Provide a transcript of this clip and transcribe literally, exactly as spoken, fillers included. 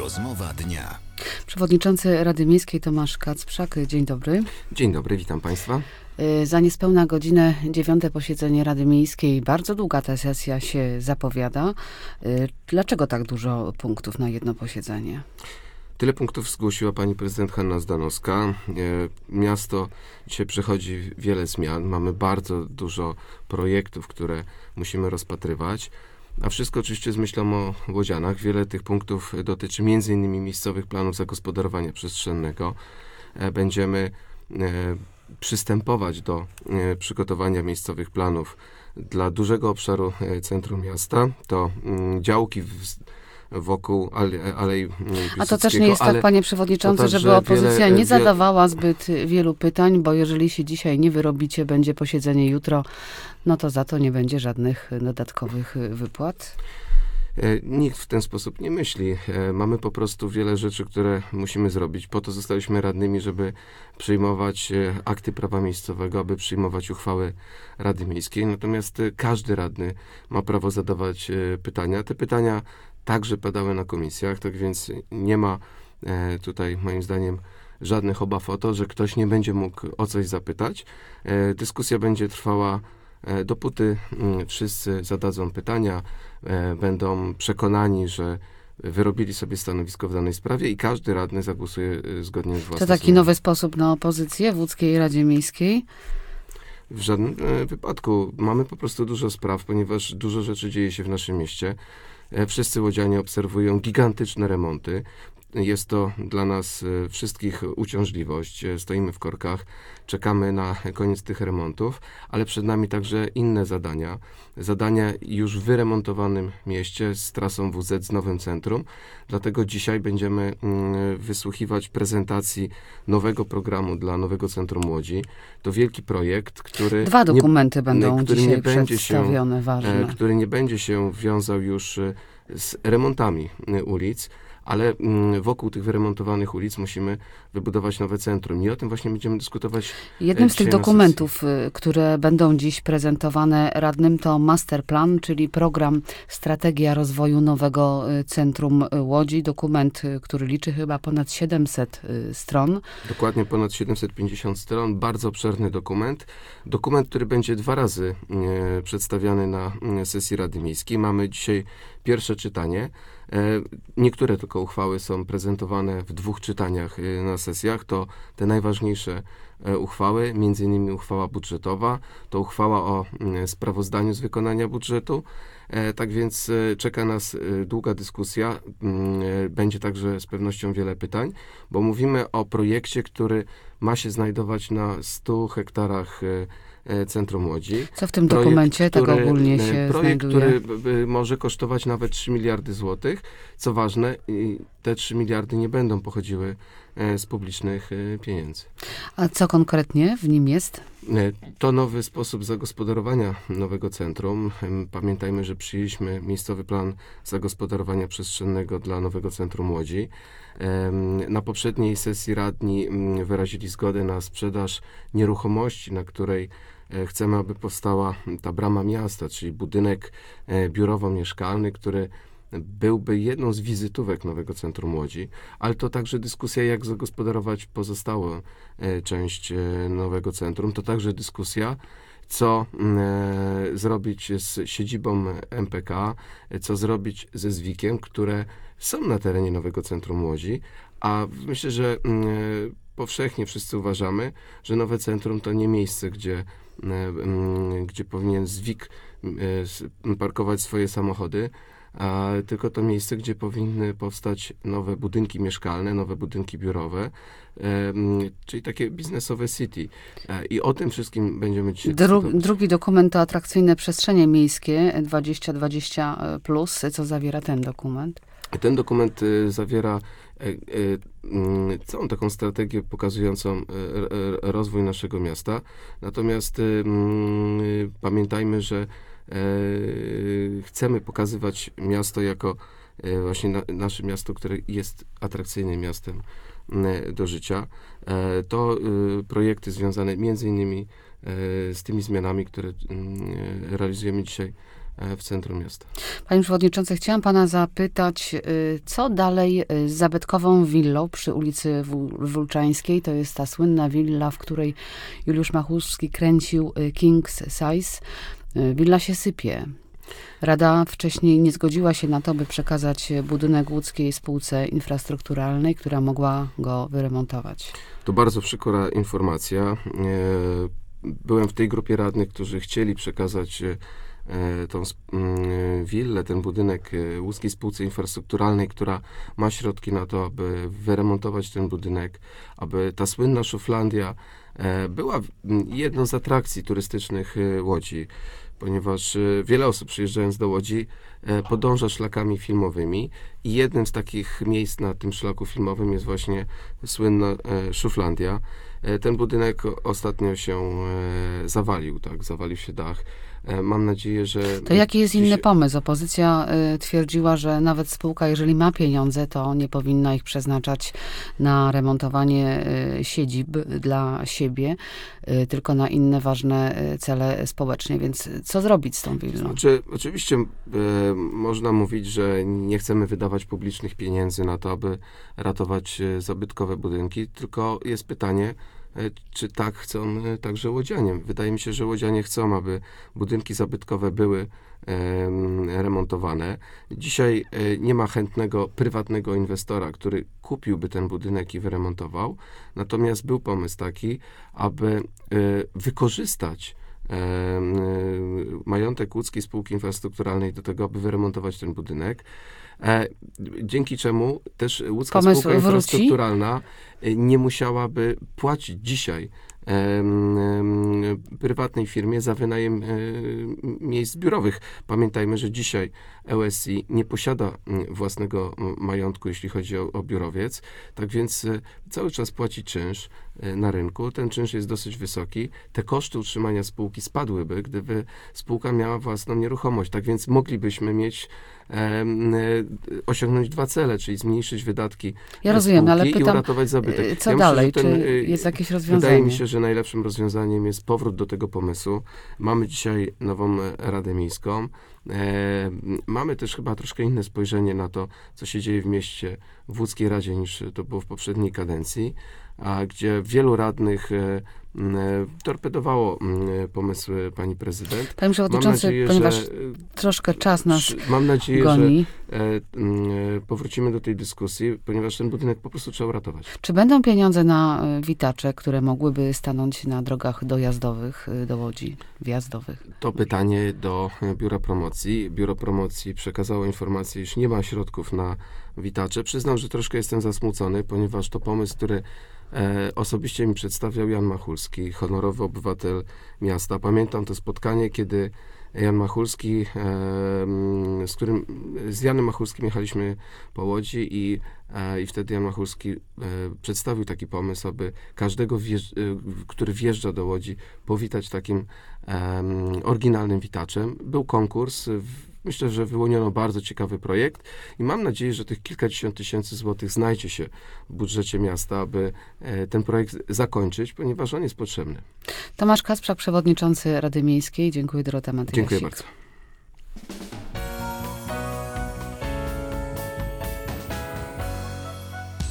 Rozmowa dnia. Przewodniczący Rady Miejskiej Tomasz Kacprzak. Dzień dobry. Dzień dobry, witam Państwa. Za niespełna godzinę dziewiąte posiedzenie Rady Miejskiej. Bardzo długa ta sesja się zapowiada. Dlaczego tak dużo punktów na jedno posiedzenie? Tyle punktów zgłosiła pani prezydent Hanna Zdanowska. Miasto dzisiaj przechodzi wiele zmian. Mamy bardzo dużo projektów, które musimy rozpatrywać. A wszystko oczywiście z myślą o Łodzianach. Wiele tych punktów dotyczy między innymi miejscowych planów zagospodarowania przestrzennego. Będziemy przystępować do przygotowania miejscowych planów dla dużego obszaru centrum miasta. To działki w wokół ale, Alei Piłsudskiego. A to też nie jest tak, panie przewodniczący, żeby opozycja wiele, nie zadawała zbyt wielu pytań, bo jeżeli się dzisiaj nie wyrobicie, będzie posiedzenie jutro, no to za to nie będzie żadnych dodatkowych wypłat. Nikt w ten sposób nie myśli. Mamy po prostu wiele rzeczy, które musimy zrobić. Po to zostaliśmy radnymi, żeby przyjmować akty prawa miejscowego, aby przyjmować uchwały Rady Miejskiej. Natomiast każdy radny ma prawo zadawać pytania. Te pytania także padały na komisjach, tak więc nie ma tutaj moim zdaniem żadnych obaw o to, że ktoś nie będzie mógł o coś zapytać. Dyskusja będzie trwała dopóty wszyscy zadadzą pytania, będą przekonani, że wyrobili sobie stanowisko w danej sprawie i każdy radny zagłosuje zgodnie z własnym. To taki nowy sposób na opozycję w Łódzkiej Radzie Miejskiej? W żadnym wypadku. Mamy po prostu dużo spraw, ponieważ dużo rzeczy dzieje się w naszym mieście. Wszyscy łodzianie obserwują gigantyczne remonty. Jest to dla nas wszystkich uciążliwość. Stoimy w korkach, czekamy na koniec tych remontów, ale przed nami także inne zadania. Zadania już w wyremontowanym mieście z trasą W Z, z nowym centrum. Dlatego dzisiaj będziemy wysłuchiwać prezentacji nowego programu dla nowego centrum Łodzi. To wielki projekt, który... Dwa dokumenty nie, będą który dzisiaj nie będzie przedstawione, się, ważne. Który nie będzie się wiązał już z remontami ulic, ale wokół tych wyremontowanych ulic musimy wybudować nowe centrum. I o tym właśnie będziemy dyskutować. Jednym z tych dokumentów, które będą dziś prezentowane radnym, to masterplan, czyli program Strategia Rozwoju Nowego Centrum Łodzi. Dokument, który liczy chyba ponad siedemset stron. Dokładnie ponad siedemset pięćdziesiąt stron. Bardzo obszerny dokument. Dokument, który będzie dwa razy e, przedstawiany na sesji Rady Miejskiej. Mamy dzisiaj pierwsze czytanie. Niektóre tylko uchwały są prezentowane w dwóch czytaniach na sesjach. To te najważniejsze uchwały, między innymi uchwała budżetowa, to uchwała o sprawozdaniu z wykonania budżetu. Tak więc czeka nas długa dyskusja. Będzie także z pewnością wiele pytań, bo mówimy o projekcie, który ma się znajdować na stu hektarach Centrum Łodzi. Co w tym projekt, dokumencie który, tak ogólnie się projekt, znajduje? Który może kosztować nawet trzy miliardy złotych. Co ważne, te trzy miliardy nie będą pochodziły z publicznych pieniędzy. A co konkretnie w nim jest? To nowy sposób zagospodarowania nowego centrum. Pamiętajmy, że przyjęliśmy miejscowy plan zagospodarowania przestrzennego dla nowego centrum Łodzi. Na poprzedniej sesji radni wyrazili zgodę na sprzedaż nieruchomości, na której chcemy, aby powstała ta brama miasta, czyli budynek biurowo-mieszkalny, który byłby jedną z wizytówek nowego centrum Łodzi, ale to także dyskusja, jak zagospodarować pozostałą część nowego centrum. To także dyskusja, co e, zrobić z siedzibą M P K, co zrobić ze zwikiem, które są na terenie nowego centrum Łodzi, a myślę, że e, powszechnie wszyscy uważamy, że nowe centrum to nie miejsce, gdzie, e, gdzie powinien zwik e, parkować swoje samochody, a tylko to miejsce, gdzie powinny powstać nowe budynki mieszkalne, nowe budynki biurowe, e, czyli takie biznesowe city. E, I o tym wszystkim będziemy dzisiaj Dru- dyskutować. Drugi dokument to atrakcyjne przestrzenie miejskie dwadzieścia dwadzieścia plus. Co zawiera ten dokument? Ten dokument y, zawiera y, y, y, całą taką strategię pokazującą y, y, rozwój naszego miasta. Natomiast y, y, pamiętajmy, że y, chcemy pokazywać miasto jako y, właśnie na, nasze miasto, które jest atrakcyjnym miastem y, do życia. Y, to y, projekty związane między innymi y, z tymi zmianami, które y, realizujemy dzisiaj w centrum miasta. Panie Przewodniczący, chciałam Pana zapytać, co dalej z zabytkową willą przy ulicy Wólczańskiej? To jest ta słynna willa, w której Juliusz Machulski kręcił King's Size. Willa się sypie. Rada wcześniej nie zgodziła się na to, by przekazać budynek łódzkiej spółce infrastrukturalnej, która mogła go wyremontować. To bardzo przykra informacja. Byłem w tej grupie radnych, którzy chcieli przekazać tą willę, ten budynek łódzkiej spółce infrastrukturalnej, która ma środki na to, aby wyremontować ten budynek, aby ta słynna Szuflandia była jedną z atrakcji turystycznych Łodzi, ponieważ wiele osób przyjeżdżając do Łodzi podąża szlakami filmowymi i jednym z takich miejsc na tym szlaku filmowym jest właśnie słynna Szuflandia. Ten budynek ostatnio się zawalił, tak, zawalił się dach. Mam nadzieję, że... To jaki jest inny pomysł? Opozycja y, twierdziła, że nawet spółka, jeżeli ma pieniądze, to nie powinna ich przeznaczać na remontowanie y, siedzib dla siebie, y, tylko na inne ważne y, cele społeczne. Więc co zrobić z tą willą? Znaczy, oczywiście y, można mówić, że nie chcemy wydawać publicznych pieniędzy na to, aby ratować y, zabytkowe budynki, tylko jest pytanie, czy tak chcą także łodzianie. Wydaje mi się, że łodzianie chcą, aby budynki zabytkowe były e, remontowane. Dzisiaj e, nie ma chętnego prywatnego inwestora, który kupiłby ten budynek i wyremontował. Natomiast był pomysł taki, aby e, wykorzystać e, majątek łódzkiej spółki infrastrukturalnej do tego, aby wyremontować ten budynek. E, dzięki czemu też łódzka Pomysł spółka wróci? infrastrukturalna nie musiałaby płacić dzisiaj e, e, prywatnej firmie za wynajem e, miejsc biurowych. Pamiętajmy, że dzisiaj L S I nie posiada własnego majątku, jeśli chodzi o, o biurowiec, tak więc e, cały czas płaci czynsz e, na rynku. Ten czynsz jest dosyć wysoki. Te koszty utrzymania spółki spadłyby, gdyby spółka miała własną nieruchomość. Tak więc moglibyśmy mieć e, osiągnąć dwa cele, czyli zmniejszyć wydatki ja rozumiem, ale i pytam, uratować zabytek. co ja dalej? Myślę, ten, Czy jest jakieś rozwiązanie? Wydaje mi się, że najlepszym rozwiązaniem jest powrót do tego pomysłu. Mamy dzisiaj nową Radę Miejską. E, mamy też chyba troszkę inne spojrzenie na to, co się dzieje w mieście, w łódzkiej Radzie, niż to było w poprzedniej kadencji, a gdzie wielu radnych e, torpedowało pomysły pani prezydent. Panie Przewodniczący, nadzieję, ponieważ że, troszkę czas nas mam nadzieję, goni. że e, powrócimy do tej dyskusji, ponieważ ten budynek po prostu trzeba uratować. Czy będą pieniądze na witacze, które mogłyby stanąć na drogach dojazdowych do Łodzi, wjazdowych? To pytanie do Biura Promocji. Biuro Promocji przekazało informację, iż nie ma środków na witacze. Przyznam, że troszkę jestem zasmucony, ponieważ to pomysł, który E, osobiście mi przedstawiał Jan Machulski, honorowy obywatel miasta. Pamiętam to spotkanie, kiedy Jan Machulski, e, z którym, z Janem Machulskim jechaliśmy po Łodzi i, e, i wtedy Jan Machulski e, przedstawił taki pomysł, aby każdego, wjeżdż, e, który wjeżdża do Łodzi, powitać takim e, oryginalnym witaczem. Był konkurs. W, Myślę, że wyłoniono bardzo ciekawy projekt i mam nadzieję, że tych kilkadziesiąt tysięcy złotych znajdzie się w budżecie miasta, aby ten projekt zakończyć, ponieważ on jest potrzebny. Tomasz Kasprzak, przewodniczący Rady Miejskiej. Dziękuję, Dorota Matyjasik. Dziękuję bardzo.